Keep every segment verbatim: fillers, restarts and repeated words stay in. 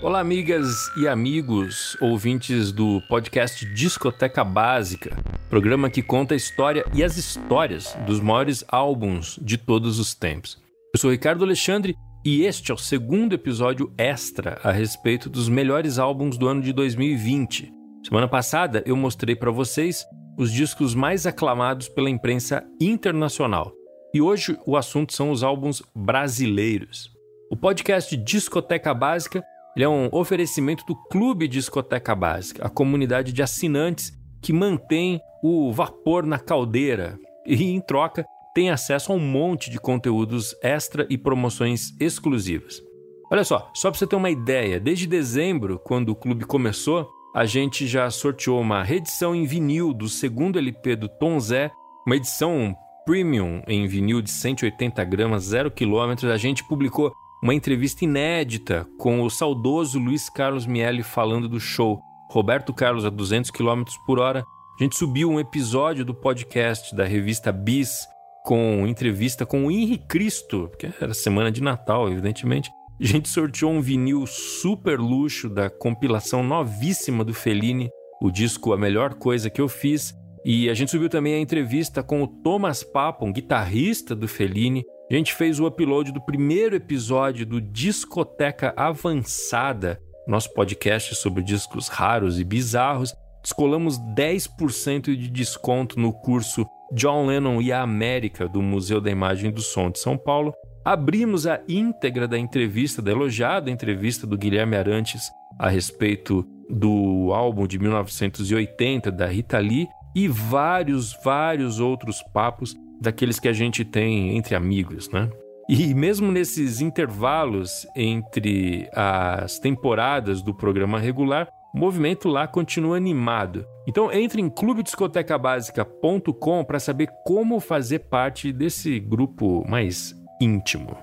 Olá, amigas e amigos, ouvintes do podcast Discoteca Básica, programa que conta a história e as histórias dos maiores álbuns de todos os tempos. Eu sou Ricardo Alexandre e este é o segundo episódio extra a respeito dos melhores álbuns do ano de dois mil e vinte. Semana passada eu mostrei para vocês os discos mais aclamados pela imprensa internacional. E hoje o assunto são os álbuns brasileiros. O podcast Discoteca Básica ele é um oferecimento do Clube Discoteca Básica, a comunidade de assinantes que mantém o vapor na caldeira e, em troca, tem acesso a um monte de conteúdos extra e promoções exclusivas. Olha só, só para você ter uma ideia, desde dezembro, quando o clube começou, a gente já sorteou uma reedição em vinil do segundo L P do Tom Zé, uma edição premium em vinil de cento e oitenta gramas, zero quilômetros. A gente publicou uma entrevista inédita com o saudoso Luiz Carlos Miele falando do show Roberto Carlos a duzentos quilômetros por hora. A gente subiu um episódio do podcast da revista Bis com entrevista com o Henrique Cristo, que era semana de Natal, evidentemente. A gente sorteou um vinil super luxo da compilação novíssima do Fellini, o disco A Melhor Coisa Que Eu Fiz. E a gente subiu também a entrevista com o Thomas Papa, um guitarrista do Fellini. A gente fez o upload do primeiro episódio do Discoteca Avançada, nosso podcast sobre discos raros e bizarros. Descolamos dez por cento de desconto no curso John Lennon e a América do Museu da Imagem e do Som de São Paulo. Abrimos a íntegra da entrevista, da elogiada entrevista do Guilherme Arantes a respeito do álbum de mil novecentos e oitenta da Rita Lee e vários, vários outros papos daqueles que a gente tem entre amigos, né? E mesmo nesses intervalos entre as temporadas do programa regular, o movimento lá continua animado. Então entre em clube discoteca básica ponto com para saber como fazer parte desse grupo mais íntimo.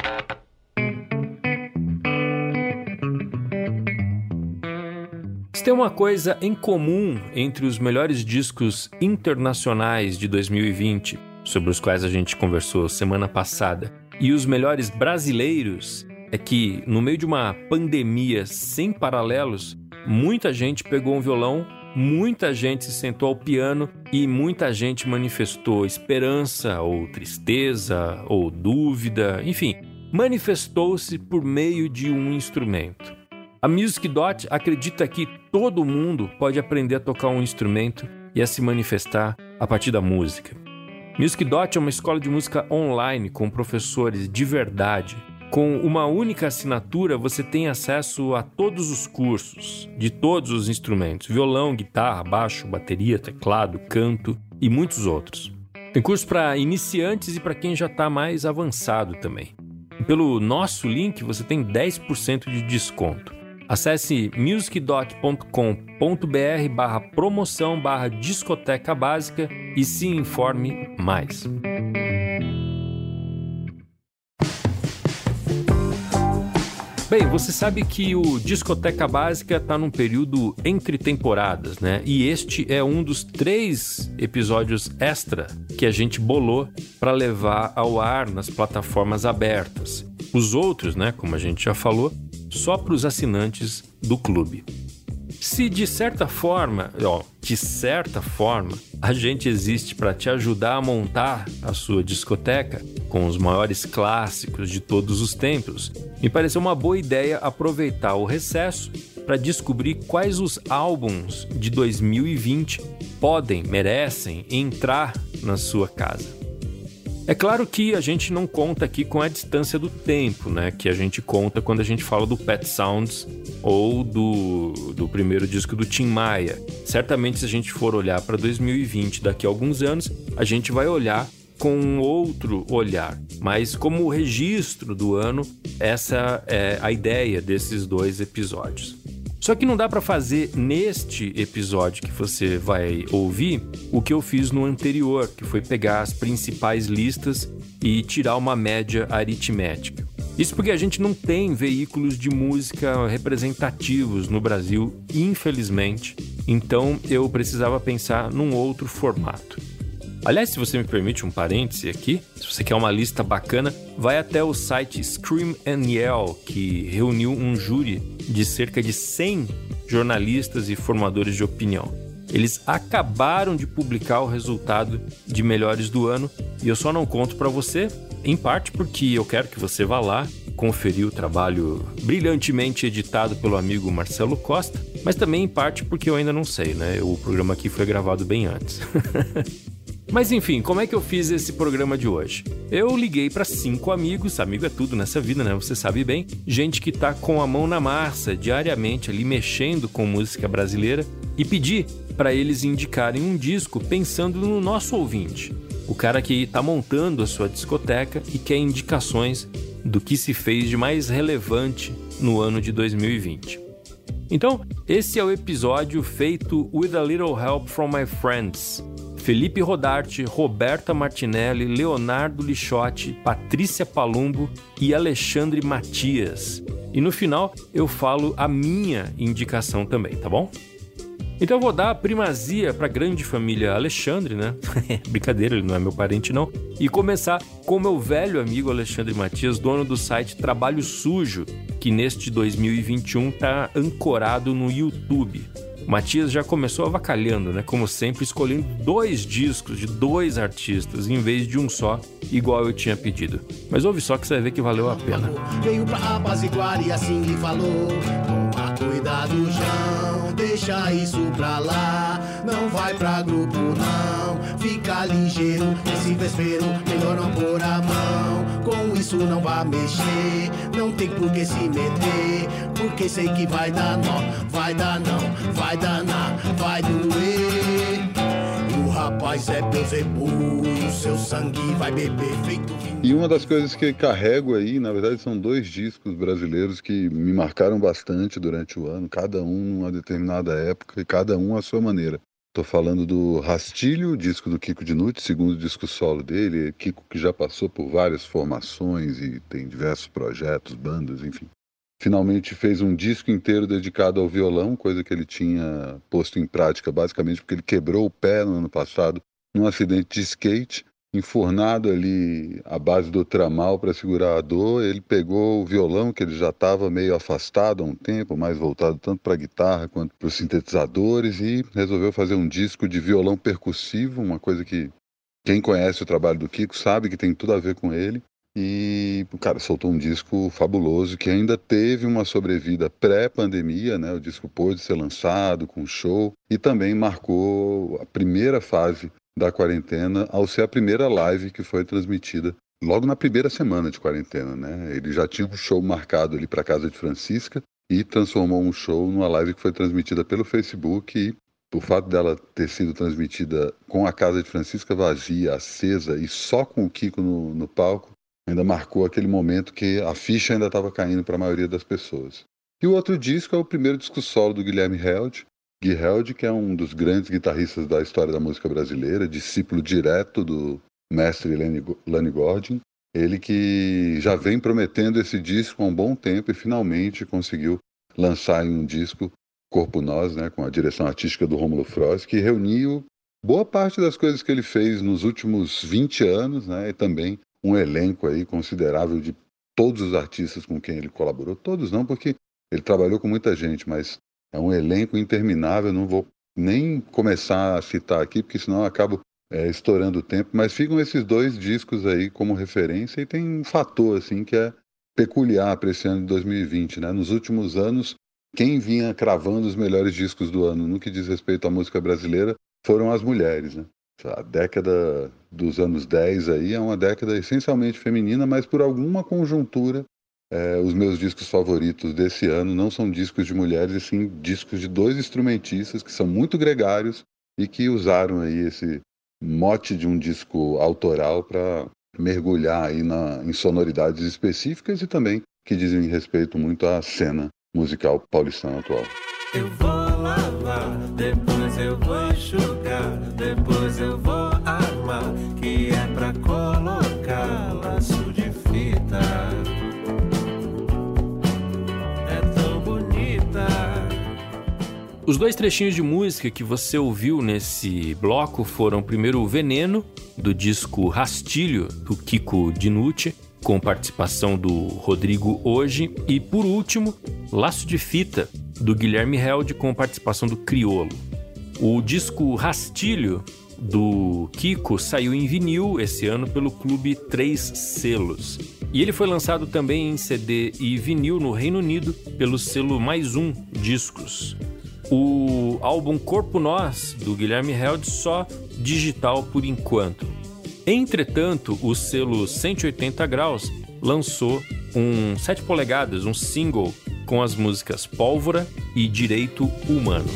Se tem uma coisa em comum entre os melhores discos internacionais de dois mil e vinte, sobre os quais a gente conversou semana passada, e os melhores brasileiros, é que no meio de uma pandemia sem paralelos, muita gente pegou um violão, muita gente se sentou ao piano e muita gente manifestou esperança ou tristeza ou dúvida, enfim, manifestou-se por meio de um instrumento. A Music Dot acredita que todo mundo pode aprender a tocar um instrumento e a se manifestar a partir da música. Music Dot é uma escola de música online com professores de verdade. Com uma única assinatura, você tem acesso a todos os cursos, de todos os instrumentos, violão, guitarra, baixo, bateria, teclado, canto e muitos outros. Tem curso para iniciantes e para quem já está mais avançado também. E pelo nosso link, você tem dez por cento de desconto. Acesse music dot com ponto b r barra promoção barra discoteca básica e se informe mais. Bem, você sabe que o Discoteca Básica está num período entre temporadas, né? E este é um dos três episódios extra que a gente bolou para levar ao ar nas plataformas abertas. Os outros, né, como a gente já falou, só para os assinantes do clube. Se de certa forma, ó, de certa forma, a gente existe para te ajudar a montar a sua discoteca com os maiores clássicos de todos os tempos, me pareceu uma boa ideia aproveitar o recesso para descobrir quais os álbuns de dois mil e vinte podem, merecem entrar na sua casa. É claro que a gente não conta aqui com a distância do tempo, né? Que a gente conta quando a gente fala do Pet Sounds ou do, do primeiro disco do Tim Maia. Certamente, se a gente for olhar para dois mil e vinte daqui a alguns anos, a gente vai olhar com outro olhar. Mas como registro do ano, essa é a ideia desses dois episódios. Só que não dá para fazer neste episódio que você vai ouvir o que eu fiz no anterior, que foi pegar as principais listas e tirar uma média aritmética. Isso porque a gente não tem veículos de música representativos no Brasil, infelizmente. Então eu precisava pensar num outro formato. Aliás, se você me permite um parêntese aqui, se você quer uma lista bacana, vai até o site Scream and Yell, que reuniu um júri de cerca de cem jornalistas e formadores de opinião. Eles acabaram de publicar o resultado de melhores do ano e eu só não conto para você, em parte porque eu quero que você vá lá conferir o trabalho brilhantemente editado pelo amigo Marcelo Costa, mas também em parte porque eu ainda não sei, né? O programa aqui foi gravado bem antes. Mas enfim, como é que eu fiz esse programa de hoje? Eu liguei para cinco amigos, amigo é tudo nessa vida, né? Você sabe bem. Gente que tá com a mão na massa diariamente ali mexendo com música brasileira e pedi para eles indicarem um disco pensando no nosso ouvinte. O cara que tá montando a sua discoteca e quer indicações do que se fez de mais relevante no ano de dois mil e vinte. Então, esse é o episódio feito with a little help from my friends. Felipe Rodarte, Roberta Martinelli, Leonardo Lixotti, Patrícia Palumbo e Alexandre Matias. E no final eu falo a minha indicação também, tá bom? Então eu vou dar a primazia para a grande família Alexandre, né? Brincadeira, ele não é meu parente não. E começar com meu velho amigo Alexandre Matias, dono do site Trabalho Sujo, que neste dois mil e vinte e um tá ancorado no YouTube. Matias já começou avacalhando, né? Como sempre, escolhendo dois discos de dois artistas em vez de um só, igual eu tinha pedido. Mas ouve só que você vai ver que valeu a pena. Veio pra apaziguar e assim lhe falou: toma cuidado, João, deixa isso pra lá. Não vai pra grupo, não, fica ligeiro. Esse vespeiro, melhor não pôr a mão. Com isso não vai mexer, não tem por que se meter. Porque sei que vai dar nó, vai dar não, vai danar, vai doer. E o rapaz é Beelzebub, o seu sangue vai beber feito vinho. E uma das coisas que carrego aí, na verdade, são dois discos brasileiros que me marcaram bastante durante o ano, cada um numa determinada época e cada um à sua maneira. Estou falando do Rastilho, disco do Kiko Dinucci, segundo disco solo dele. Kiko que já passou por várias formações e tem diversos projetos, bandas, enfim. Finalmente fez um disco inteiro dedicado ao violão, coisa que ele tinha posto em prática basicamente porque ele quebrou o pé no ano passado num acidente de skate, enfornado ali à base do tramal para segurar a dor. Ele pegou o violão, que ele já estava meio afastado há um tempo, mais voltado tanto para a guitarra quanto para os sintetizadores, e resolveu fazer um disco de violão percussivo, uma coisa que quem conhece o trabalho do Kiko sabe que tem tudo a ver com ele. E o cara soltou um disco fabuloso que ainda teve uma sobrevida pré-pandemia, né? O disco pôde ser lançado com show e também marcou a primeira fase da quarentena ao ser a primeira live que foi transmitida logo na primeira semana de quarentena, né? Ele já tinha um show marcado ali para a casa de Francisca e transformou um show numa live que foi transmitida pelo Facebook e o fato dela ter sido transmitida com a casa de Francisca vazia, acesa e só com o Kiko no, no palco, ainda marcou aquele momento que a ficha ainda estava caindo para a maioria das pessoas. E o outro disco é o primeiro disco solo do Guilherme Held, Gui Held, que é um dos grandes guitarristas da história da música brasileira, discípulo direto do mestre Lenny Gordon. Ele que já vem prometendo esse disco há um bom tempo e finalmente conseguiu lançar em um disco, Corpo Nós, né, com a direção artística do Rômulo Frost, que reuniu boa parte das coisas que ele fez nos últimos vinte anos, né, e também um elenco aí considerável de todos os artistas com quem ele colaborou. Todos não, porque ele trabalhou com muita gente, mas é um elenco interminável. Não vou nem começar a citar aqui, porque senão eu acabo é, estourando o tempo. Mas ficam esses dois discos aí como referência e tem um fator assim que é peculiar para esse ano de dois mil e vinte, né? Nos últimos anos, quem vinha cravando os melhores discos do ano no que diz respeito à música brasileira foram as mulheres, né? A década dos anos dez aí é uma década essencialmente feminina, mas por alguma conjuntura, é, os meus discos favoritos desse ano não são discos de mulheres, e sim discos de dois instrumentistas que são muito gregários e que usaram aí esse mote de um disco autoral para mergulhar aí na, em sonoridades específicas e também que dizem respeito muito à cena musical paulistana atual. Eu vou lavar, depois eu vou enxugar, depois eu vou armar, que é pra colocar laço de fita. É tão bonita. Os dois trechinhos de música que você ouviu nesse bloco foram primeiro o Veneno, do disco Rastilho, do Kiko Dinucci, com participação do Rodrigo Hoje, e por último, Laço de Fita, do Guilherme Held, com participação do Criolo. O disco Rastilho, do Kiko, saiu em vinil esse ano pelo Clube Três Selos. E ele foi lançado também em C D e vinil no Reino Unido pelo selo Mais Um Discos. O álbum Corpo Nós, do Guilherme Held, só digital por enquanto. Entretanto, o selo cento e oitenta graus lançou um sete polegadas, um single, com as músicas Pólvora e Direito Humano.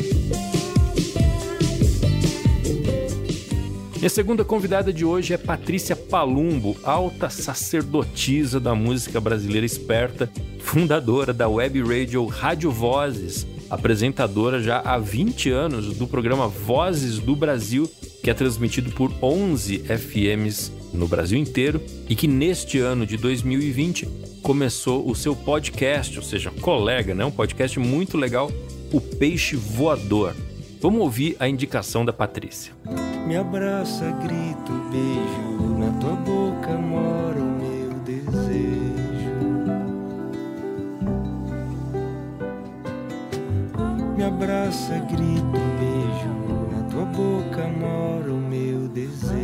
Minha segunda convidada de hoje é Patrícia Palumbo, alta sacerdotisa da música brasileira esperta, fundadora da web radio Rádio Vozes, apresentadora já há vinte anos do programa Vozes do Brasil, que é transmitido por onze F Ms no Brasil inteiro e que neste ano de dois mil e vinte começou o seu podcast, ou seja, colega, né? Um podcast muito legal, o Peixe Voador. Vamos ouvir a indicação da Patrícia. Me abraça, grito, beijo, na tua boca mora o meu desejo. Me abraça, grito, beijo, na tua boca mora o meu desejo.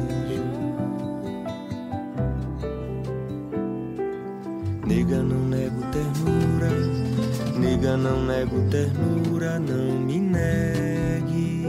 Nega, não nego ternura, nega, não nego ternura, não me negue.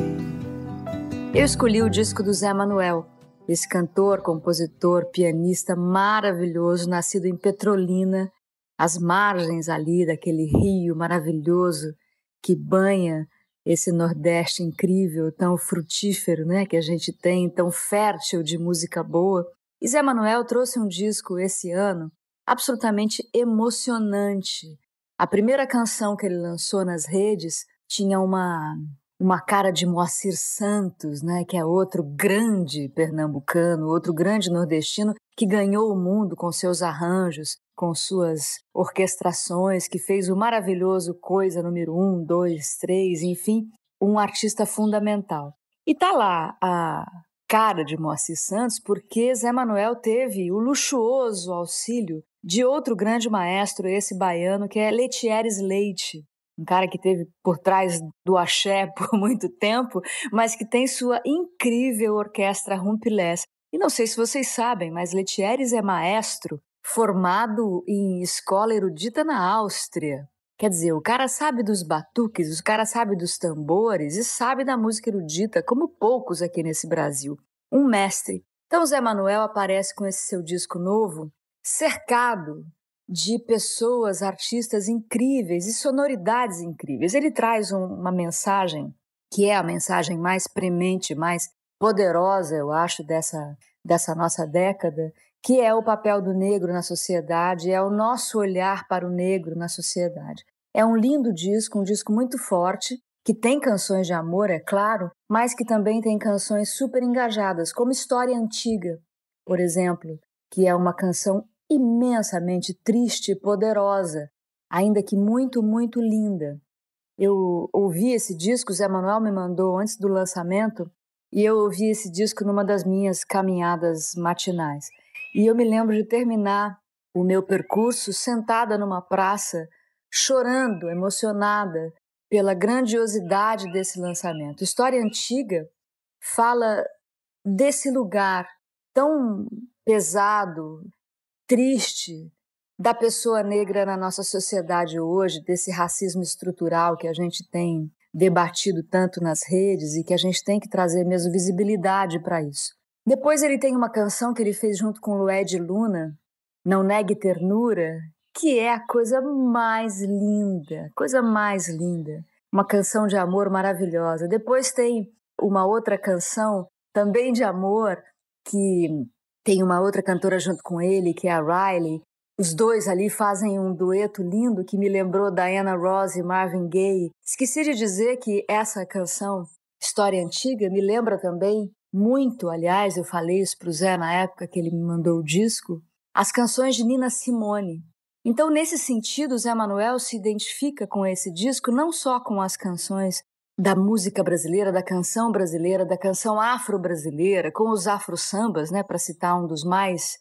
Eu escolhi o disco do Zé Manuel, esse cantor, compositor, pianista maravilhoso, nascido em Petrolina, às margens ali daquele rio maravilhoso que banha esse Nordeste incrível, tão frutífero, né, que a gente tem, tão fértil de música boa. E Zé Manuel trouxe um disco esse ano absolutamente emocionante. A primeira canção que ele lançou nas redes tinha uma, uma cara de Moacir Santos, né, que é outro grande pernambucano, outro grande nordestino que ganhou o mundo com seus arranjos, com suas orquestrações, que fez o maravilhoso Coisa número um, dois, três, enfim, um artista fundamental. E tá lá a cara de Moacir Santos porque Zé Manuel teve o luxuoso auxílio de outro grande maestro, esse baiano, que é Letieres Leite, um cara que teve por trás do axé por muito tempo, mas que tem sua incrível orquestra Rumpilés. E não sei se vocês sabem, mas Letieres é maestro formado em escola erudita na Áustria. Quer dizer, o cara sabe dos batuques, o cara sabe dos tambores e sabe da música erudita, como poucos aqui nesse Brasil. Um mestre. Então, Zé Manuel aparece com esse seu disco novo, cercado de pessoas, artistas incríveis e sonoridades incríveis. Ele traz um, uma mensagem que é a mensagem mais premente, mais poderosa, eu acho, dessa, dessa nossa década, que é o papel do negro na sociedade, é o nosso olhar para o negro na sociedade. É um lindo disco, um disco muito forte, que tem canções de amor, é claro, mas que também tem canções super engajadas, como História Antiga, por exemplo, que é uma canção imensamente triste e poderosa, ainda que muito, muito linda. Eu ouvi esse disco, Zé Manuel me mandou antes do lançamento, e eu ouvi esse disco numa das minhas caminhadas matinais. E eu me lembro de terminar o meu percurso sentada numa praça, chorando, emocionada pela grandiosidade desse lançamento. História Antiga fala desse lugar tão pesado, triste, da pessoa negra na nossa sociedade hoje, desse racismo estrutural que a gente tem debatido tanto nas redes e que a gente tem que trazer mesmo visibilidade para isso. Depois ele tem uma canção que ele fez junto com Lued Luna, Não Negue Ternura, que é a coisa mais linda, coisa mais linda. Uma canção de amor maravilhosa. Depois tem uma outra canção, também de amor, que tem uma outra cantora junto com ele, que é a Riley. Os dois ali fazem um dueto lindo que me lembrou Diana Ross e Marvin Gaye. Esqueci de dizer que essa canção, História Antiga, me lembra também muito, aliás, eu falei isso para o Zé na época que ele me mandou o disco, as canções de Nina Simone. Então, nesse sentido, o Zé Manuel se identifica com esse disco não só com as canções da música brasileira, da canção brasileira, da canção afro-brasileira, com os afro-sambas, né, para citar um dos mais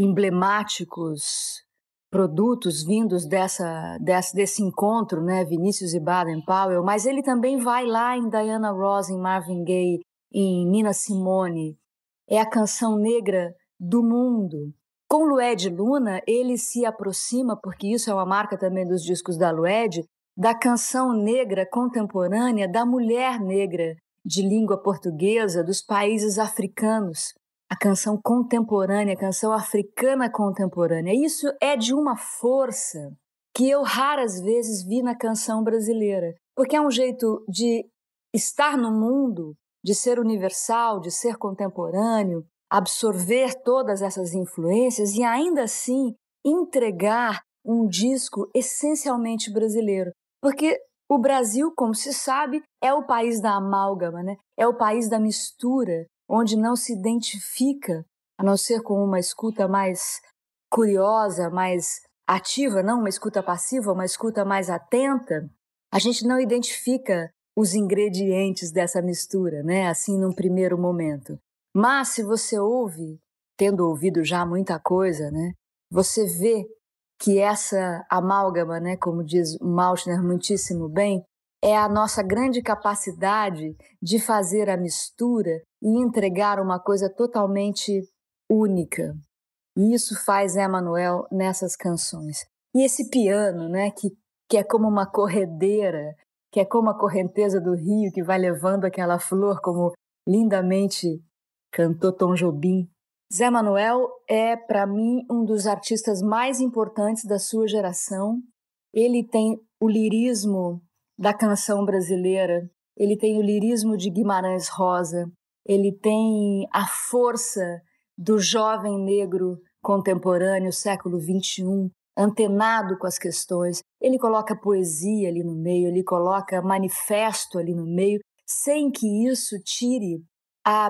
emblemáticos produtos vindos dessa, desse, desse encontro, né, Vinícius e Baden Powell, mas ele também vai lá em Diana Ross, em Marvin Gaye, em Nina Simone. É a canção negra do mundo. Com Lued Luna, ele se aproxima, porque isso é uma marca também dos discos da Lued, da canção negra contemporânea, da mulher negra de língua portuguesa, dos países africanos. A canção contemporânea, a canção africana contemporânea. Isso é de uma força que eu raras vezes vi na canção brasileira, porque é um jeito de estar no mundo, de ser universal, de ser contemporâneo, absorver todas essas influências e ainda assim entregar um disco essencialmente brasileiro. Porque o Brasil, como se sabe, é o país da amálgama, né? É o país da mistura, onde não se identifica, a não ser com uma escuta mais curiosa, mais ativa, não uma escuta passiva, uma escuta mais atenta, a gente não identifica os ingredientes dessa mistura, né? Assim, num primeiro momento. Mas se você ouve, tendo ouvido já muita coisa, né? Você vê que essa amálgama, né, como diz o Maltner muitíssimo bem, é a nossa grande capacidade de fazer a mistura e entregar uma coisa totalmente única. E isso faz Zé Manuel nessas canções. E esse piano, né, que, que é como uma corredeira, que é como a correnteza do rio que vai levando aquela flor, como lindamente cantou Tom Jobim. Zé Manuel é, para mim, um dos artistas mais importantes da sua geração. Ele tem o lirismo da canção brasileira, ele tem o lirismo de Guimarães Rosa, ele tem a força do jovem negro contemporâneo, século vinte e um, antenado com as questões. Ele coloca poesia ali no meio, ele coloca manifesto ali no meio, sem que isso tire a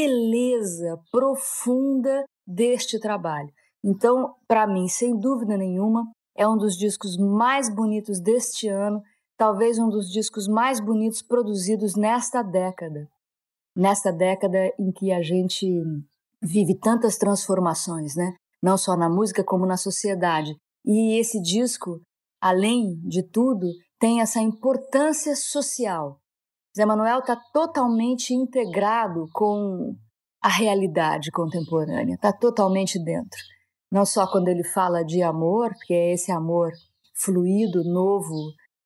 beleza profunda deste trabalho. Então, para mim, sem dúvida nenhuma, é um dos discos mais bonitos deste ano, talvez um dos discos mais bonitos produzidos nesta década. Nesta década em que a gente vive tantas transformações, né? Não só na música como na sociedade. E esse disco, além de tudo, tem essa importância social. Zé Manuel está totalmente integrado com a realidade contemporânea, está totalmente dentro. Não só quando ele fala de amor, que é esse amor fluido, novo,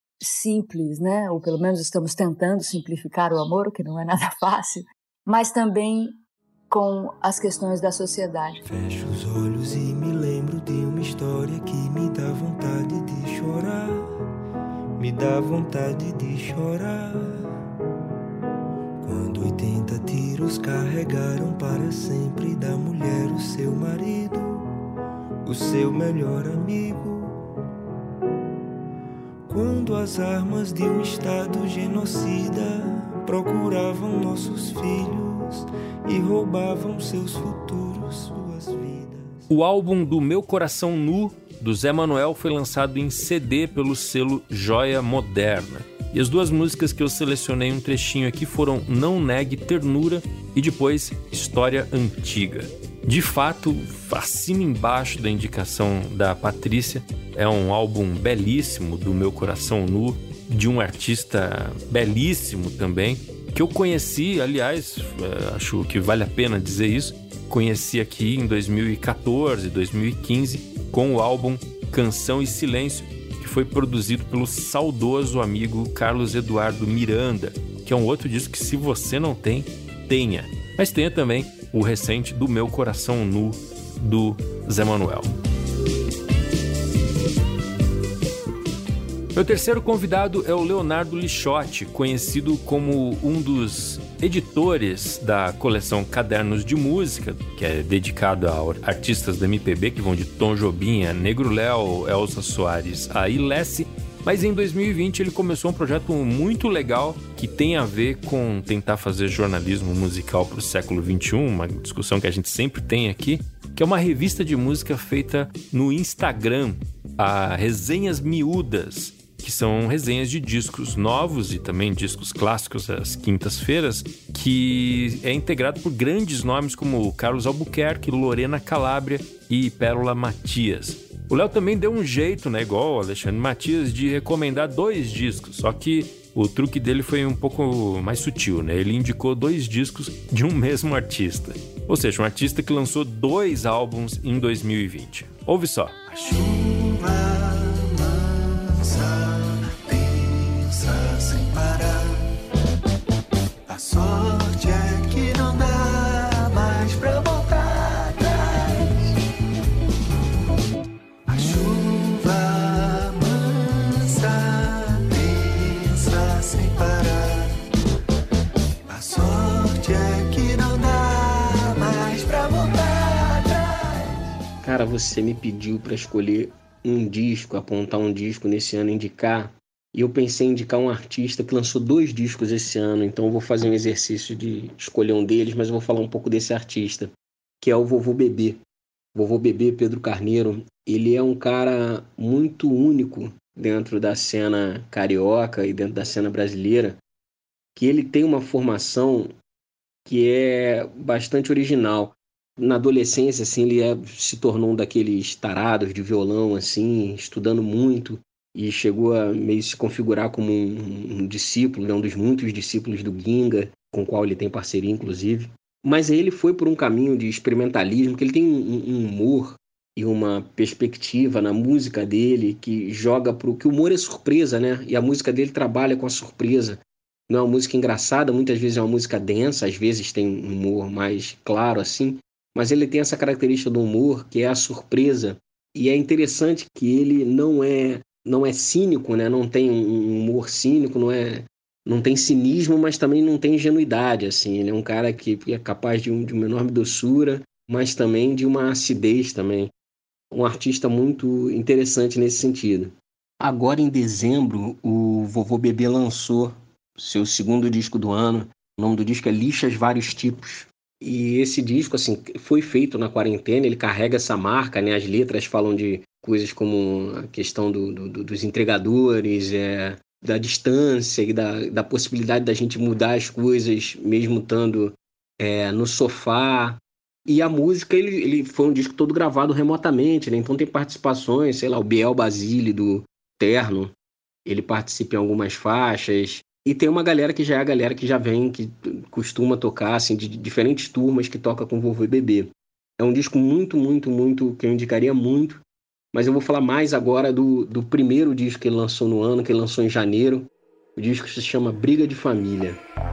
simples, né? Ou pelo menos estamos tentando simplificar o amor, o que não é nada fácil, mas também com as questões da sociedade. Fecho os olhos e me lembro de uma história que me dá vontade de chorar, me dá vontade de chorar. Quando oitenta tiros carregaram para sempre da mulher o seu marido, o seu melhor amigo. Quando as armas de um estado genocida procuravam nossos filhos e roubavam seus futuros, suas vidas. O álbum do Meu Coração Nu, do Zé Manuel, foi lançado em C D pelo selo Joia Moderna. E as duas músicas que eu selecionei um trechinho aqui foram Não Negue Ternura e depois História Antiga. De fato, acima embaixo da indicação da Patrícia, é um álbum belíssimo do Meu Coração Nu, de um artista belíssimo também, que eu conheci, aliás, acho que vale a pena dizer isso, conheci aqui em dois mil e catorze, dois mil e quinze, com o álbum Canção e Silêncio, que foi produzido pelo saudoso amigo Carlos Eduardo Miranda, que é um outro disco que, se você não tem, tenha. Mas tenha também o recente do Meu Coração Nu, do Zé Manuel. Meu terceiro convidado é o Leonardo Lixotti, conhecido como um dos editores da coleção Cadernos de Música, que é dedicada a artistas da M P B, que vão de Tom Jobim, a Negro Léo, Elza Soares, a Ilesse. Mas em dois mil e vinte ele começou um projeto muito legal que tem a ver com tentar fazer jornalismo musical para o século vinte e um, uma discussão que a gente sempre tem aqui, que é uma revista de música feita no Instagram, a Resenhas Miúdas, que que são resenhas de discos novos e também discos clássicos às quintas-feiras, que é integrado por grandes nomes como Carlos Albuquerque, Lorena Calabria e Pérola Matias. O Léo também deu um jeito, né, igual o Alexandre Matias, de recomendar dois discos, só que o truque dele foi um pouco mais sutil, né? Ele indicou dois discos de um mesmo artista. Ou seja, um artista que lançou dois álbuns em dois mil e vinte. Ouve só. A chuva mansa, pensa sem parar. A sorte é que não dá mais pra voltar atrás. A chuva mansa, pensa sem parar. A sorte é que não dá mais pra voltar atrás. Cara, você me pediu pra escolher um disco, apontar um disco nesse ano, indicar. E eu pensei em indicar um artista que lançou dois discos esse ano, então eu vou fazer um exercício de escolher um deles, mas eu vou falar um pouco desse artista, que é o Vovô Bebê. Vovô Bebê, Pedro Carneiro, ele é um cara muito único dentro da cena carioca e dentro da cena brasileira, que ele tem uma formação que é bastante original. Na adolescência, assim, ele é, se tornou um daqueles tarados de violão, assim, estudando muito, e chegou a meio se configurar como um, um discípulo, né, um dos muitos discípulos do Ginga, com o qual ele tem parceria, inclusive. Mas aí ele foi por um caminho de experimentalismo, que ele tem um, um humor e uma perspectiva na música dele que joga para o que o humor é surpresa, né? E a música dele trabalha com a surpresa. Não é uma música engraçada, muitas vezes é uma música densa, às vezes tem um humor mais claro, assim, mas ele tem essa característica do humor, que é a surpresa. E é interessante que ele não é, não é cínico, né? Não tem um humor cínico, não, é, não tem cinismo, mas também não tem ingenuidade. Assim. Ele é um cara que é capaz de, um, de uma enorme doçura, mas também de uma acidez também. Um artista muito interessante nesse sentido. Agora, em dezembro, o Vovô Bebê lançou seu segundo disco do ano. O nome do disco é Lixas Vários Tipos. E esse disco, assim, foi feito na quarentena, ele carrega essa marca, né? As letras falam de coisas como a questão do, do, dos entregadores, é, da distância e da, da possibilidade da gente mudar as coisas mesmo estando é, no sofá. E a música, ele, ele foi um disco todo gravado remotamente, né? Então tem participações, sei lá, o Biel Basile do Terno, ele participa em algumas faixas. E tem uma galera que já é a galera que já vem, que costuma tocar, assim, de diferentes turmas que toca com Vovô Bebê. É um disco muito, muito, muito, que eu indicaria muito, mas eu vou falar mais agora do, do primeiro disco que ele lançou no ano, que ele lançou em janeiro. O disco se chama Briga de Família.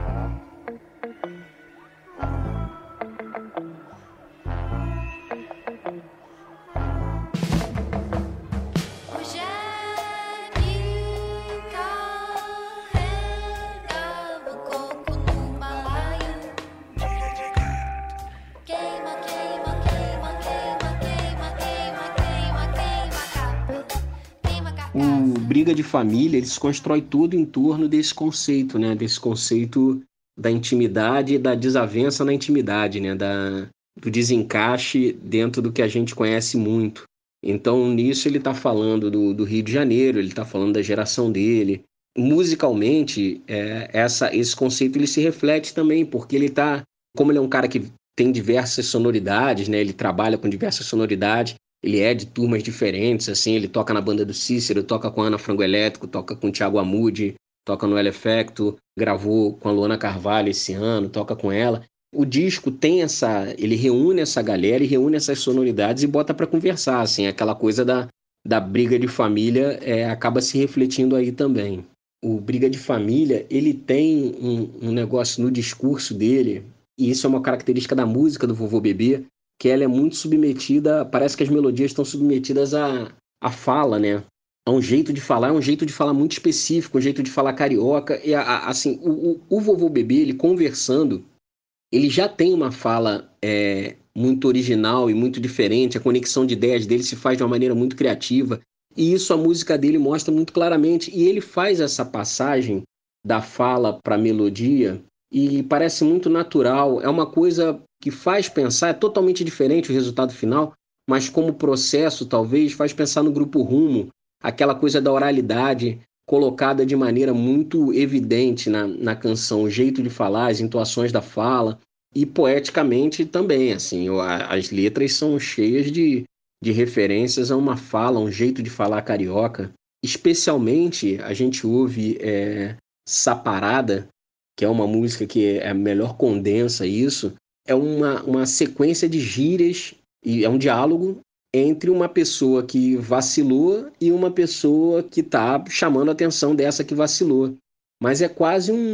O Briga de Família, ele se constrói tudo em torno desse conceito, né? Desse conceito da intimidade e da desavença na intimidade, né? Da, do desencaixe dentro do que a gente conhece muito. Então, nisso ele está falando do, do Rio de Janeiro, ele está falando da geração dele. Musicalmente, é, essa, esse conceito ele se reflete também, porque ele está, como ele é um cara que tem diversas sonoridades, né? Ele trabalha com diversas sonoridades, ele é de turmas diferentes, assim, ele toca na banda do Cícero, toca com a Ana Frango Elétrico, toca com o Thiago Amude, toca no El Efecto, gravou com a Luana Carvalho esse ano, toca com ela. O disco tem essa, ele reúne essa galera e reúne essas sonoridades e bota para conversar, assim, aquela coisa da, da briga de família é, acaba se refletindo aí também. O Briga de Família, ele tem um, um negócio no discurso dele, e isso é uma característica da música do Vovô Bebê, que ela é muito submetida, parece que as melodias estão submetidas à, à fala, né? A um jeito de falar, é um jeito de falar muito específico, um jeito de falar carioca. E, a, a, assim, o, o, o Vovô Bebê, ele conversando, ele já tem uma fala é, muito original e muito diferente, a conexão de ideias dele se faz de uma maneira muito criativa, e isso a música dele mostra muito claramente, e ele faz essa passagem da fala para a melodia, e parece muito natural, é uma coisa que faz pensar, é totalmente diferente o resultado final, mas como processo, talvez, faz pensar no Grupo Rumo, aquela coisa da oralidade, colocada de maneira muito evidente na, na canção, o jeito de falar, as entoações da fala, e poeticamente também, assim, as letras são cheias de, de referências a uma fala, um jeito de falar carioca. Especialmente, a gente ouve é, Saparada, que é uma música que é, melhor condensa isso, é uma, uma sequência de gírias, e é um diálogo entre uma pessoa que vacilou e uma pessoa que está chamando a atenção dessa que vacilou. Mas é quase um...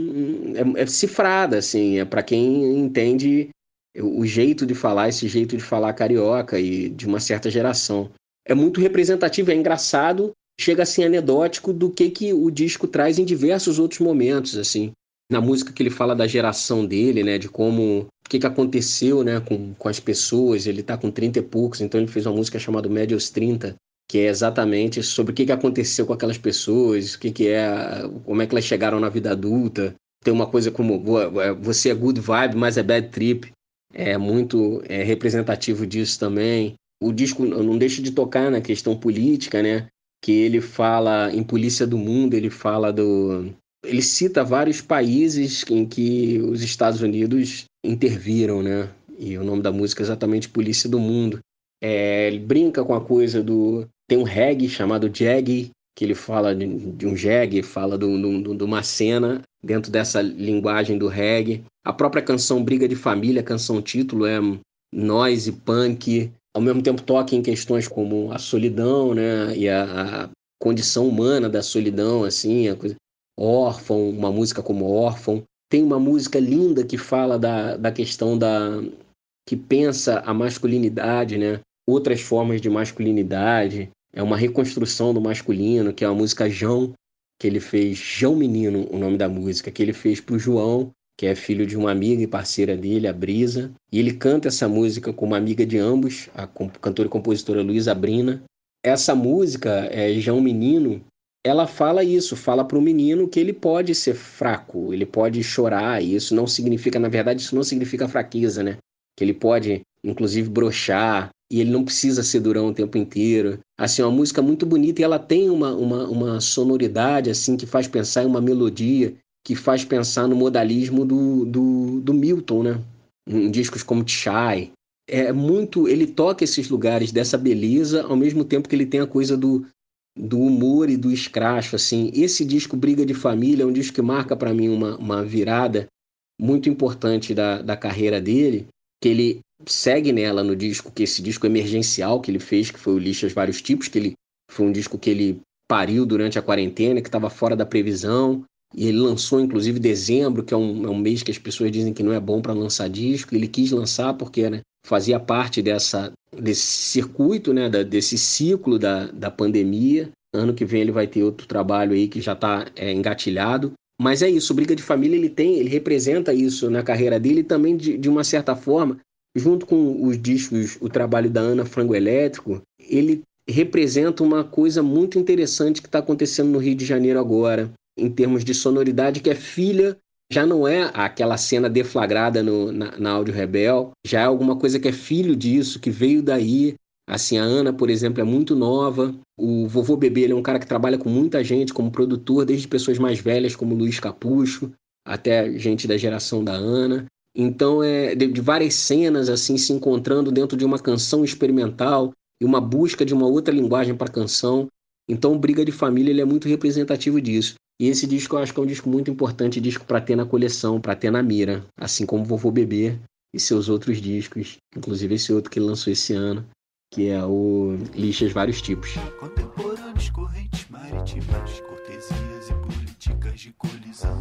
um é, é cifrada, assim, é para quem entende o jeito de falar, esse jeito de falar carioca e de uma certa geração. É muito representativo, é engraçado, chega a ser anedótico do que, que o disco traz em diversos outros momentos, assim. Na música que ele fala da geração dele, né, de como, o que, que aconteceu, né, com, com as pessoas, ele tá com trinta e poucos, então ele fez uma música chamada Média aos trinta, que é exatamente sobre o que, que aconteceu com aquelas pessoas, o que, que é, como é que elas chegaram na vida adulta. Tem uma coisa como, você é good vibe, mas é bad trip, é muito é, representativo disso também. O disco não deixa de tocar na questão política, né, que ele fala em Polícia do Mundo, ele fala do... Ele cita vários países em que os Estados Unidos interviram, né? E o nome da música é exatamente Polícia do Mundo. É, ele brinca com a coisa do... Tem um reggae chamado Jag, que ele fala de, de um jag, fala de do, do, uma cena dentro dessa linguagem do reggae. A própria canção Briga de Família, canção título, é noise, punk. Ao mesmo tempo toca em questões como a solidão, né? E a, a condição humana da solidão, assim, a coisa... Órfão, uma música como Órfão. Tem uma música linda que fala da, da questão da... que pensa a masculinidade, né? Outras formas de masculinidade. É uma reconstrução do masculino, que é a música João, que ele fez, João Menino, o nome da música, que ele fez para o João, que é filho de uma amiga e parceira dele, a Brisa. E ele canta essa música com uma amiga de ambos, a cantora e compositora Luísa Brina. Essa música, é, João Menino, ela fala isso, fala para o menino que ele pode ser fraco, ele pode chorar, e isso não significa, na verdade, isso não significa fraqueza, né? Que ele pode, inclusive, broxar, e ele não precisa ser durão o tempo inteiro. Assim, é uma música muito bonita, e ela tem uma, uma, uma sonoridade, assim, que faz pensar em uma melodia, que faz pensar no modalismo do, do, do Milton, né? Em discos como Tchai. É muito, ele toca esses lugares dessa beleza, ao mesmo tempo que ele tem a coisa do do humor e do escracho, assim. Esse disco Briga de Família é um disco que marca para mim uma, uma virada muito importante da, da carreira dele, que ele segue nela no disco, que esse disco emergencial que ele fez, que foi o Lixas Vários Tipos, que ele foi um disco que ele pariu durante a quarentena, que estava fora da previsão, e ele lançou inclusive dezembro, que é um, é um mês que as pessoas dizem que não é bom para lançar disco. Ele quis lançar porque, né, fazia parte dessa, desse circuito, né, da, desse ciclo da, da pandemia. Ano que vem ele vai ter outro trabalho aí que já está é, engatilhado. Mas é isso, o Briga de Família ele tem, ele representa isso na carreira dele e também, de, de uma certa forma, junto com os discos, o trabalho da Ana Frango Elétrico, ele representa uma coisa muito interessante que está acontecendo no Rio de Janeiro agora, em termos de sonoridade, que é filha, já não é aquela cena deflagrada no, na, na Áudio Rebel, já é alguma coisa que é filho disso, que veio daí. Assim, a Ana, por exemplo, é muito nova. O Vovô Bebê, ele é um cara que trabalha com muita gente como produtor, desde pessoas mais velhas como Luiz Capucho, até gente da geração da Ana. Então, é de, de várias cenas assim se encontrando dentro de uma canção experimental e uma busca de uma outra linguagem para a canção. Então, o Briga de Família ele é muito representativo disso. E esse disco eu acho que é um disco muito importante, disco para ter na coleção, para ter na mira, assim como Vovô Bebê e seus outros discos, inclusive esse outro que ele lançou esse ano, que é o Lixas Vários Tipos. Contemporâneos, correntes marítimas, cortesias e políticas de colisão.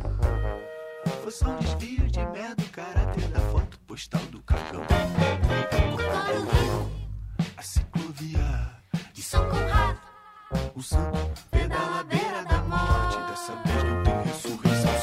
Você um desvio de merda, o caráter da foto postal do cagão. Cortar o rio, a ciclovia de São Conrado. O santo pedala à beira da morte, dessa vez não tem ressurreição.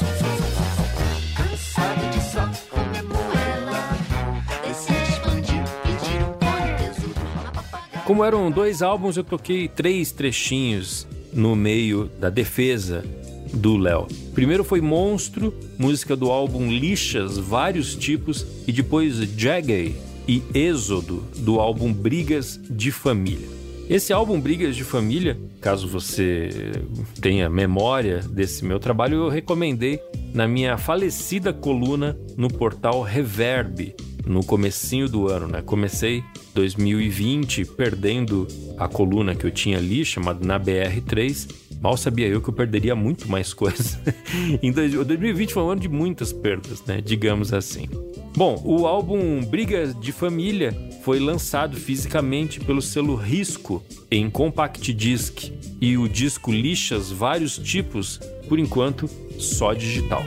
Cansado de salto como é moela, decide expandir, pedir um pão tesouro na papagaia. Como eram dois álbuns, eu toquei três trechinhos no meio da defesa do Léo. Primeiro foi Monstro, música do álbum Lixas Vários Tipos, e depois Jaggy e Êxodo, do álbum Brigas de Família. Esse álbum Brigas de Família, caso você tenha memória desse meu trabalho, eu recomendei na minha falecida coluna no portal Reverb, no comecinho do ano, né? Comecei dois mil e vinte perdendo a coluna que eu tinha ali, chamada Na B R três. Mal sabia eu que eu perderia muito mais coisas. Em dois mil e vinte foi um ano de muitas perdas, né? Digamos assim. Bom, o álbum Brigas de Família foi lançado fisicamente pelo selo Risco em Compact Disc e o disco Lixas Vários Tipos, por enquanto, só digital.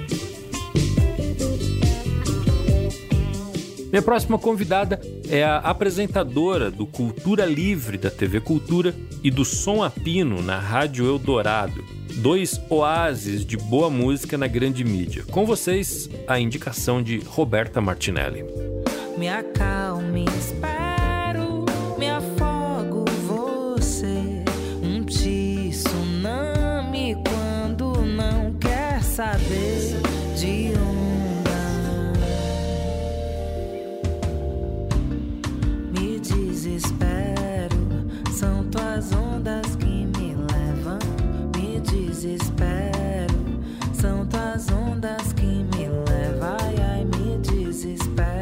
Minha próxima convidada é a apresentadora do Cultura Livre da T V Cultura e do Som a Pino na Rádio Eldorado. Dois oásis de boa música na grande mídia. Com vocês, a indicação de Roberta Martinelli. Me acalme, espero, me afogo você. Um tsunami quando não quer saber de onda. Me desespero, são tuas ondas que me levam. Me desespero, são tuas ondas que me levam. Ai, ai, me desespero.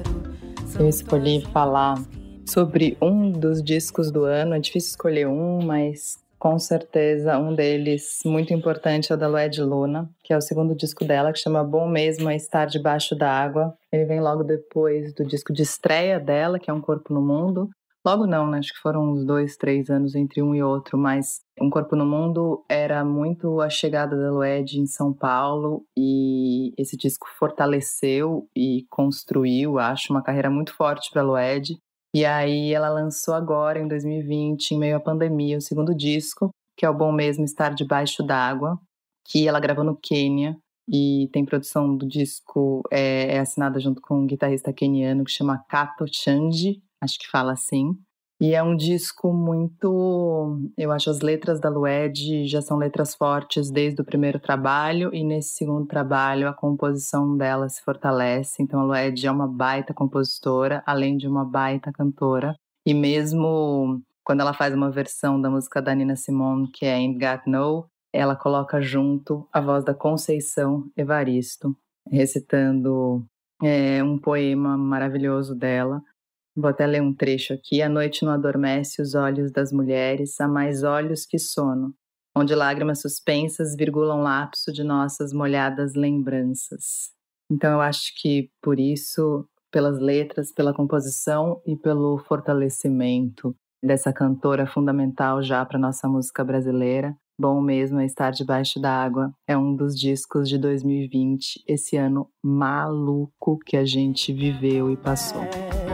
Eu escolhi falar sobre um dos discos do ano. É difícil escolher um, mas com certeza um deles muito importante é o da Lued Luna, que é o segundo disco dela, que chama Bom Mesmo é Estar Debaixo d'Água. Ele vem logo depois do disco de estreia dela, que é Um Corpo no Mundo. Logo não, né? Acho que foram uns dois, três anos entre um e outro, mas Um Corpo no Mundo era muito a chegada da Lued em São Paulo e esse disco fortaleceu e construiu, acho, uma carreira muito forte para a Lued. E aí ela lançou agora, em dois mil e vinte, em meio à pandemia, o segundo disco, que é o Bom Mesmo Estar Debaixo d'Água, que ela gravou no Quênia. E tem produção do disco, é, é assinada junto com um guitarrista queniano que chama Kato Chanji, acho que fala assim. E é um disco muito... Eu acho as letras da Lued já são letras fortes desde o primeiro trabalho, e nesse segundo trabalho a composição dela se fortalece. Então a Lued é uma baita compositora, além de uma baita cantora. E mesmo quando ela faz uma versão da música da Nina Simone, que é Ain't Got No, ela coloca junto a voz da Conceição Evaristo, recitando é, um poema maravilhoso dela. Vou até ler um trecho aqui. A noite não adormece os olhos das mulheres, há mais olhos que sono, onde lágrimas suspensas virgulam lapso de nossas molhadas lembranças. Então eu acho que por isso, pelas letras, pela composição e pelo fortalecimento dessa cantora fundamental já para nossa música brasileira, Bom Mesmo é Estar Debaixo d'Água é um dos discos de dois mil e vinte, esse ano maluco que a gente viveu e passou.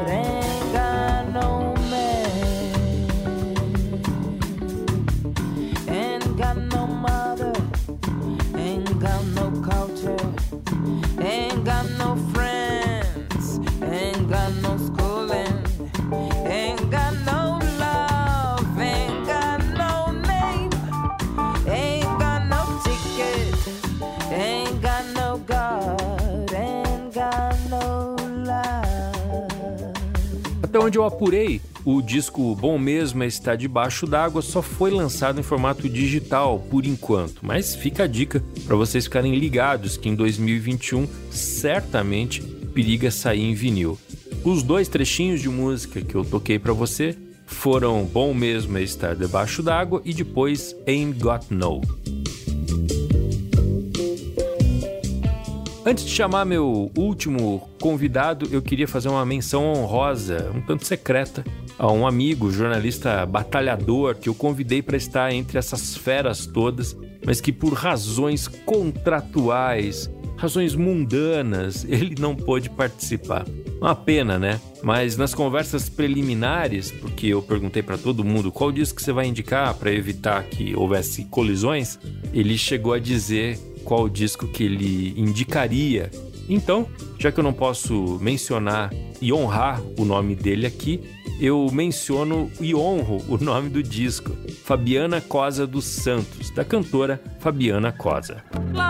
Até onde eu apurei, o disco Bom Mesmo é Estar Debaixo d'Água só foi lançado em formato digital por enquanto, mas fica a dica para vocês ficarem ligados que em dois mil e vinte e um certamente periga sair em vinil. Os dois trechinhos de música que eu toquei para você foram Bom Mesmo é Estar Debaixo d'Água e depois Ain't Got No. Antes de chamar meu último convidado, eu queria fazer uma menção honrosa, um tanto secreta, a um amigo, jornalista batalhador, que eu convidei para estar entre essas feras todas, mas que por razões contratuais, razões mundanas, ele não pôde participar. Uma pena, né? Mas nas conversas preliminares, porque eu perguntei para todo mundo qual disco que você vai indicar para evitar que houvesse colisões, ele chegou a dizer qual disco que ele indicaria. Então, já que eu não posso mencionar e honrar o nome dele aqui, eu menciono e honro o nome do disco, Fabiana Cosa dos Santos, da cantora Fabiana Cosa.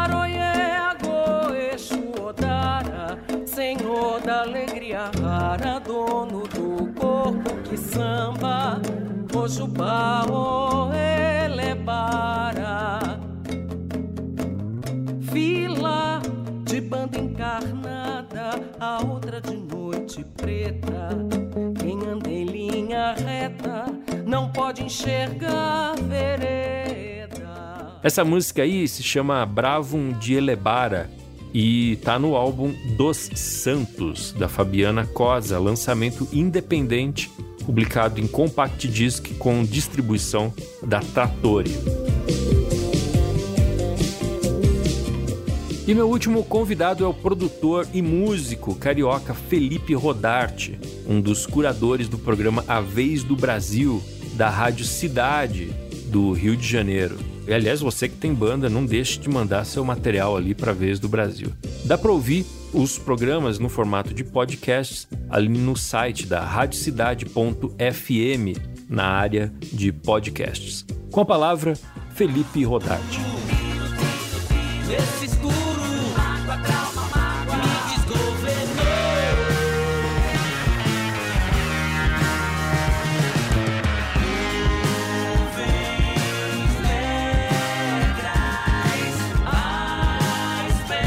Senhor da alegria rara, dono do corpo que samba, Jubao elebara, fila de banda encarnada, a outra de noite preta. Quem anda em linha reta não pode enxergar vereda. Essa música aí se chama Bravum de Elebara e tá no álbum Dos Santos, da Fabiana Cosa, lançamento independente, publicado em Compact Disc com distribuição da Trattori. E meu último convidado é o produtor e músico carioca Felipe Rodarte, um dos curadores do programa A Vez do Brasil, da Rádio Cidade, do Rio de Janeiro. E, aliás, você que tem banda, não deixe de mandar seu material ali para a Vez do Brasil. Dá para ouvir os programas no formato de podcasts ali no site da rádio cidade ponto f m, na área de podcasts. Com a palavra, Felipe Rodarte. Nesse escuro, água, calma, mágoa, me desgovernou. Nuvens negras, a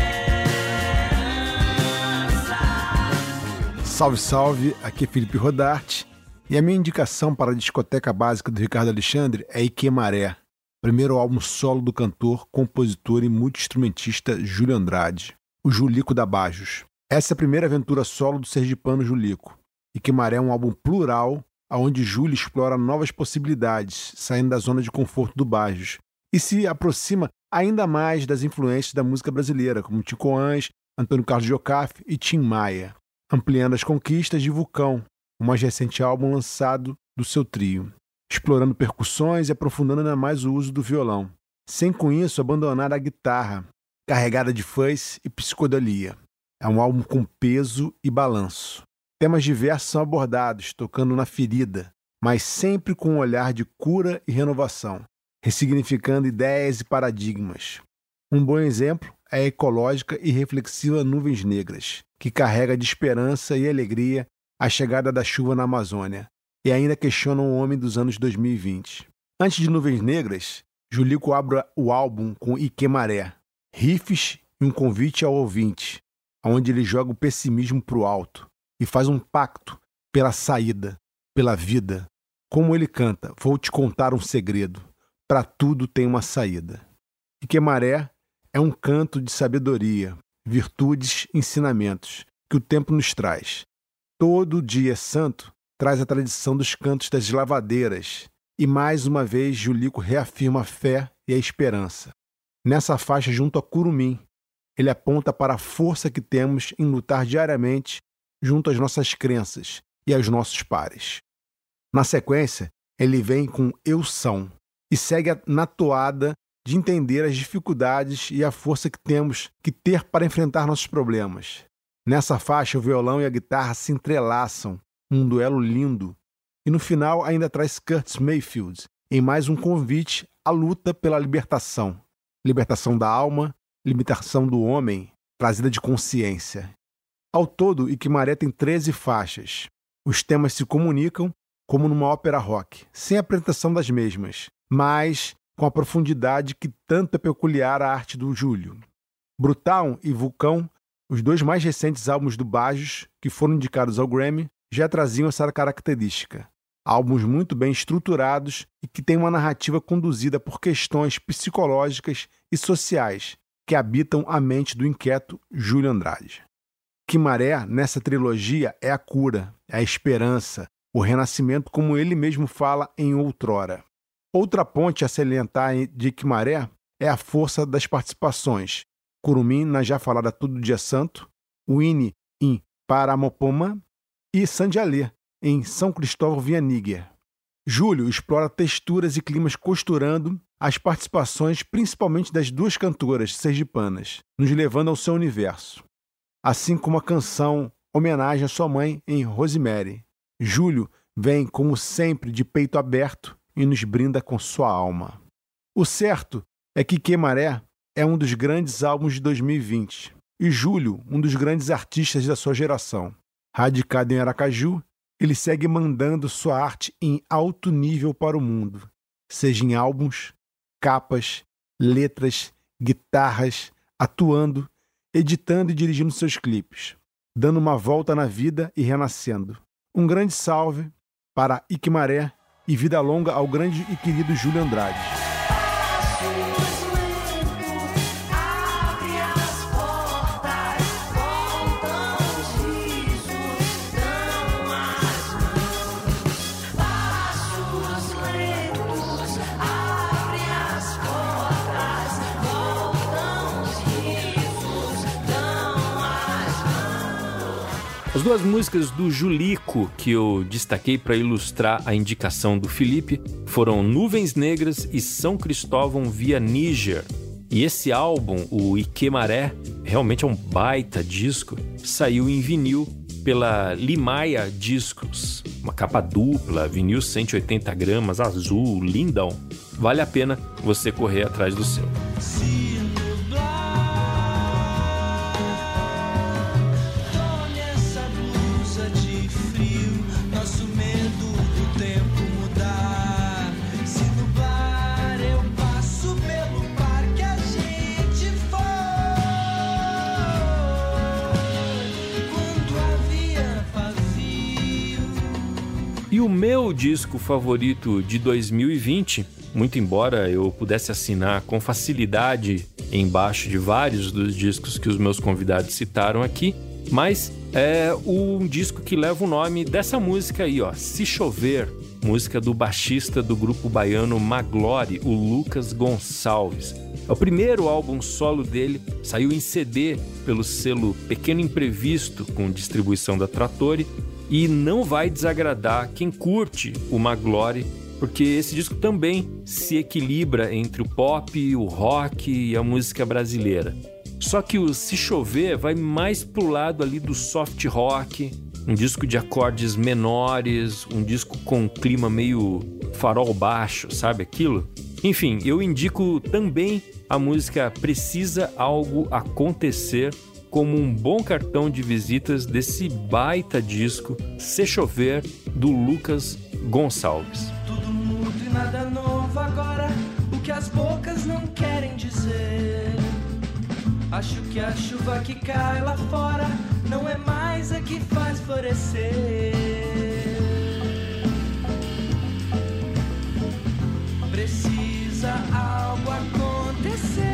esperança. Salve, salve, aqui é Felipe Rodarte e a minha indicação para a discoteca básica do Ricardo Alexandre é Ikemaré, primeiro álbum solo do cantor, compositor e multi-instrumentista Júlio Andrade, o Julico da Bajos. Essa é a primeira aventura solo do sergipano Julico. Ikemaré é um álbum plural, onde Júlio explora novas possibilidades, saindo da zona de conforto do Bajos, e se aproxima ainda mais das influências da música brasileira, como Tico Ães, Antônio Carlos Jocafe e Tim Maia, ampliando as conquistas de Vulcão, o mais recente álbum lançado do seu trio, explorando percussões e aprofundando ainda mais o uso do violão, sem com isso abandonar a guitarra, carregada de fuzz e psicodelia. É um álbum com peso e balanço. Temas diversos são abordados, tocando na ferida, mas sempre com um olhar de cura e renovação, ressignificando ideias e paradigmas. Um bom exemplo é a ecológica e reflexiva Nuvens Negras, que carrega de esperança e alegria a chegada da chuva na Amazônia, e ainda questiona o homem dos anos dois mil e vinte. Antes de Nuvens Negras, Julico abre o álbum com Ikemaré, riffs e um convite ao ouvinte, onde ele joga o pessimismo pro alto e faz um pacto pela saída, pela vida. Como ele canta, vou te contar um segredo, para tudo tem uma saída. Ikemaré é um canto de sabedoria, virtudes e ensinamentos que o tempo nos traz. Todo dia santo traz a tradição dos cantos das lavadeiras, e mais uma vez Julico reafirma a fé e a esperança. Nessa faixa junto a Curumim, ele aponta para a força que temos em lutar diariamente junto às nossas crenças e aos nossos pares. Na sequência, ele vem com Eu São, e segue na toada de entender as dificuldades e a força que temos que ter para enfrentar nossos problemas. Nessa faixa, o violão e a guitarra se entrelaçam, um duelo lindo, e no final ainda traz Curtis Mayfield, em mais um convite à luta pela libertação. Libertação da alma, libertação do homem, trazida de consciência. Ao todo, Ikemaré tem treze faixas. Os temas se comunicam como numa ópera rock, sem a apresentação das mesmas, mas com a profundidade que tanto é peculiar à arte do Júlio. Brutal e Vulcão, os dois mais recentes álbuns do Bajos, que foram indicados ao Grammy, já traziam essa característica. Álbuns muito bem estruturados e que têm uma narrativa conduzida por questões psicológicas e sociais que habitam a mente do inquieto Júlio Andrade. Ikemaré, nessa trilogia, é a cura, é a esperança, o renascimento, como ele mesmo fala em Outrora. Outra ponte a salientar de Ikemaré é a força das participações. Curumim, na já falada Todo Dia Santo, Winnie em Paramopoma e Sandialé, em São Cristóvão via Níger. Júlio explora texturas e climas costurando as participações principalmente das duas cantoras sergipanas, nos levando ao seu universo. Assim como a canção Homenagem à Sua Mãe em Rosemary. Júlio vem, como sempre, de peito aberto e nos brinda com sua alma. O certo é que Ikemaré é um dos grandes álbuns de dois mil e vinte, e Júlio, um dos grandes artistas da sua geração. Radicado em Aracaju, ele segue mandando sua arte em alto nível para o mundo, seja em álbuns, capas, letras, guitarras, atuando, editando e dirigindo seus clipes, dando uma volta na vida e renascendo. Um grande salve para Iquimaré e vida longa ao grande e querido Júlio Andrade. As duas músicas do Julico que eu destaquei para ilustrar a indicação do Felipe foram Nuvens Negras e São Cristóvão via Níger. E esse álbum, o Iquimaré, realmente é um baita disco, saiu em vinil pela Limaia Discos, uma capa dupla, vinil cento e oitenta gramas, azul, lindão. Vale a pena você correr atrás do seu. E o meu disco favorito de dois mil e vinte, muito embora eu pudesse assinar com facilidade embaixo de vários dos discos que os meus convidados citaram aqui, mas é um disco que leva o nome dessa música aí, ó, Se Chover, música do baixista do grupo baiano Maglore, o Lucas Gonçalves. É o primeiro álbum solo dele, saiu em C D pelo selo Pequeno Imprevisto, com distribuição da Trattori, e não vai desagradar quem curte o Maglore, porque esse disco também se equilibra entre o pop, o rock e a música brasileira. Só que o Se Chover vai mais pro lado ali do soft rock, um disco de acordes menores, um disco com um clima meio farol baixo, sabe aquilo? Enfim, eu indico também a música Precisa Algo Acontecer como um bom cartão de visitas desse baita disco Se Chover, do Lucas Gonçalves. Tudo mudo e nada novo agora, o que as bocas não querem dizer. Acho que a chuva que cai lá fora não é mais a que faz florescer. Precisa algo acontecer.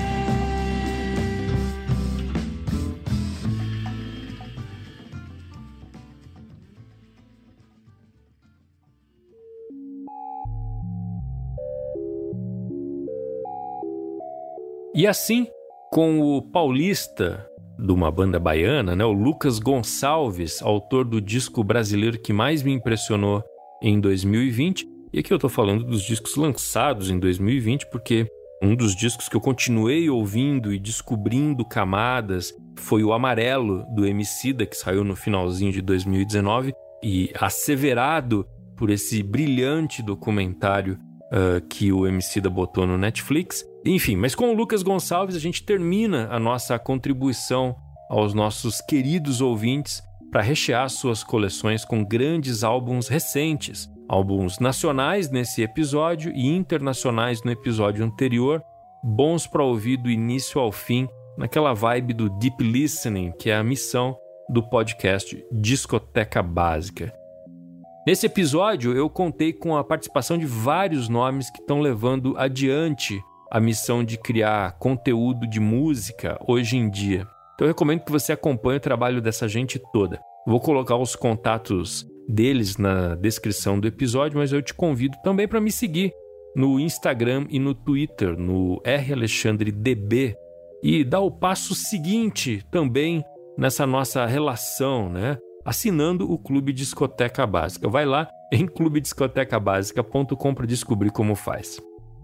E assim, com o paulista de uma banda baiana, né, o Lucas Gonçalves, autor do disco brasileiro que mais me impressionou em dois mil e vinte, e aqui eu tô falando dos discos lançados em dois mil e vinte, porque um dos discos que eu continuei ouvindo e descobrindo camadas foi o Amarelo, do Emicida, que saiu no finalzinho de dois mil e dezenove, e asseverado por esse brilhante documentário uh, que o Emicida botou no Netflix. Enfim, mas com o Lucas Gonçalves a gente termina a nossa contribuição aos nossos queridos ouvintes para rechear suas coleções com grandes álbuns recentes, álbuns nacionais nesse episódio e internacionais no episódio anterior, bons para ouvir do início ao fim, naquela vibe do deep listening, que é a missão do podcast Discoteca Básica. Nesse episódio eu contei com a participação de vários nomes que estão levando adiante a missão de criar conteúdo de música hoje em dia. Então eu recomendo que você acompanhe o trabalho dessa gente toda. Vou colocar os contatos deles na descrição do episódio, mas eu te convido também para me seguir no Instagram e no Twitter, no R Alexandre D B, e dar o passo seguinte também nessa nossa relação, né? Assinando o Clube Discoteca Básica. Vai lá em clube discoteca básica ponto com para descobrir como faz.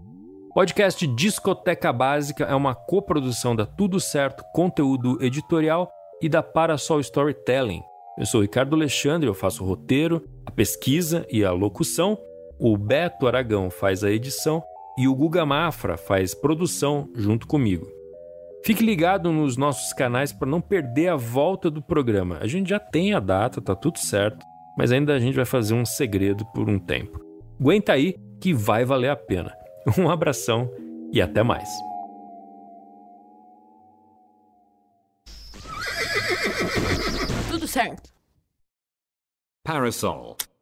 O podcast Discoteca Básica é uma coprodução da Tudo Certo Conteúdo Editorial e da Parasol Storytelling. Eu sou o Ricardo Alexandre, eu faço o roteiro, a pesquisa e a locução, o Beto Aragão faz a edição e o Guga Mafra faz produção junto comigo. Fique ligado nos nossos canais para não perder a volta do programa. A gente já tem a data, tá tudo certo. mas ainda a gente vai fazer um segredo por um tempo. Aguenta aí que vai valer a pena. Um abração e até mais. Tudo certo. Parasol.